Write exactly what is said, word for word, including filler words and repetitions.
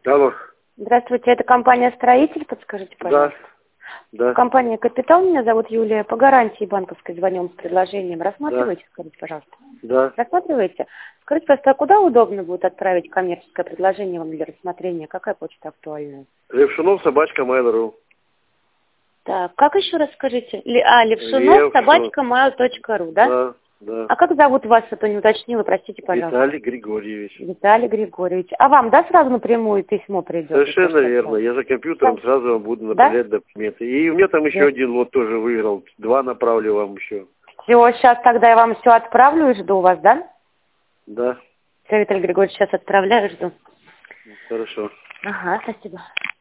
Алло. Здравствуйте, это компания «Строитель», подскажите, пожалуйста. Да, да. Компания «Капитал», меня зовут Юлия, по гарантии банковской звоним с предложением. Рассматриваете, Да. скажите, пожалуйста? Да. Рассматриваете? Скажите, просто, а куда удобно будет отправить коммерческое предложение вам для рассмотрения? Какая почта актуальная? Левшунов, собачка, mail.ru. Так, как еще раз скажите? Ли- А, Левшунов, собачка, mail точка ру, да? Да, да. А как зовут вас, а то не уточнила, простите, пожалуйста. Виталий Григорьевич. Виталий Григорьевич. А вам, да, сразу напрямую письмо придет? Совершенно верно. Я за компьютером Да. сразу вам буду направлять документы. И у меня там еще Да. один лот тоже выиграл. Два направлю вам еще. Все, сейчас тогда я вам все отправлю и жду вас, да? Да. Все, Виталий Григорьевич, сейчас отправляю и жду. Хорошо. Ага, спасибо.